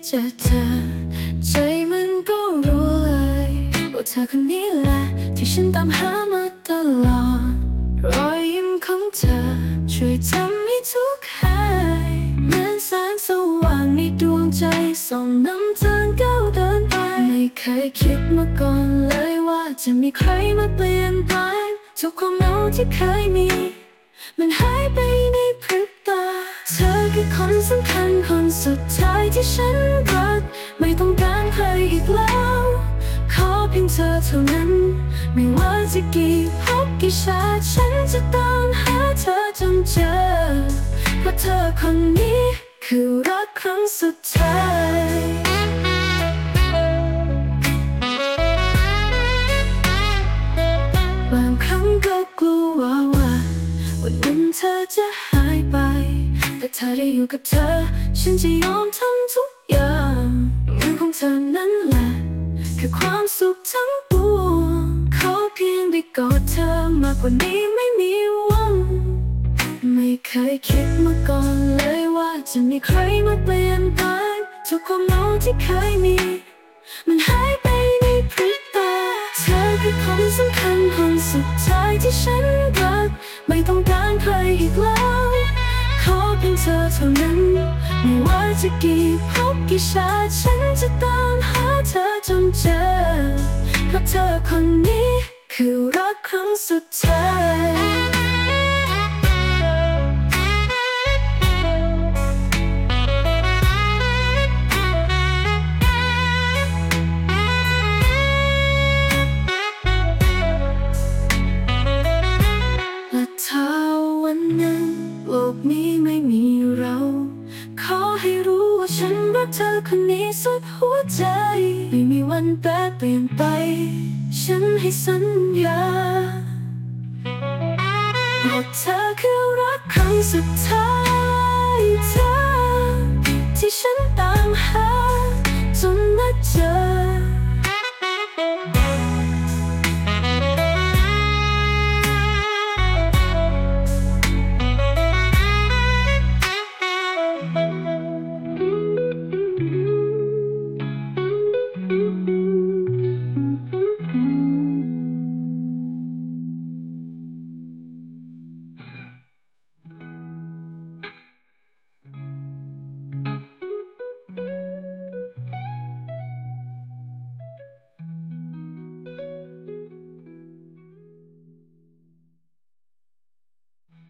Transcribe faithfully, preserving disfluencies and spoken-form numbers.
เจอเธอใจมันก็รู้เลยว่าเธอคนนี้แหละที่ฉันตามหามาตลอดรอยยิ้มของเธอช่วยทำให้ทุกข์หายเหมือนแสงสว่างในดวงใจส่องนำทางก้าวเดินไปไม่เคยคิดมาก่อนเลยว่าจะมีใครมาเปลี่ยนแปลงทุกความเหงาที่เคยมีมันหายไปในพริบตาเธอคือคนสำคัญคนสุดท้ายที่ฉันรักไม่ต้องการใครอีกแล้วขอเพียงเธอเท่านั้นไม่ว่าจะกี่ภพกี่ชาติฉันจะตามหาเธอจนเจอเพราะเธอคนนี้คือรักครั้งสุดท้ายบางครั้งก็กลัวว่าวันหนึ่งเธอจะหายไปแต่เธอได้อยู่กับเธอฉันจะยอมทำทุกอย่างเรื่องของเธอนั้นแหละคือความสุขทั้งปวงขอเพียงได้กอดเธอมากกว่านี้ไม่มีหวังไม่เคยคิดมาก่อนเลยว่าจะมีใครมาเปลี่ยนแปลงทุกความเหงาที่เคยมีมันหายไปในพริบตาเธอคือคนสำคัญคนสุดท้ายที่ฉันรักไม่ต้องการใครอีกแล้วขอเพียงเธอเท่านั้นไม่ว่าจะกี่ภพกี่ชาติฉันจะตามหาเธอจนเจอเพราะเธอคนนี้คือรักครั้งสุดท้ายถ้าวันหนึ่งโลกนี้ไม่มีเราขอให้รู้ว่าฉันรักเธอคนนี้สุดหัวใจไม่มีวันแปรเปลี่ยนไปฉันให้สัญญาว่าเธอคือรักครั้งสุดท้ายเธอที่ฉันตามหาจนมาเจอ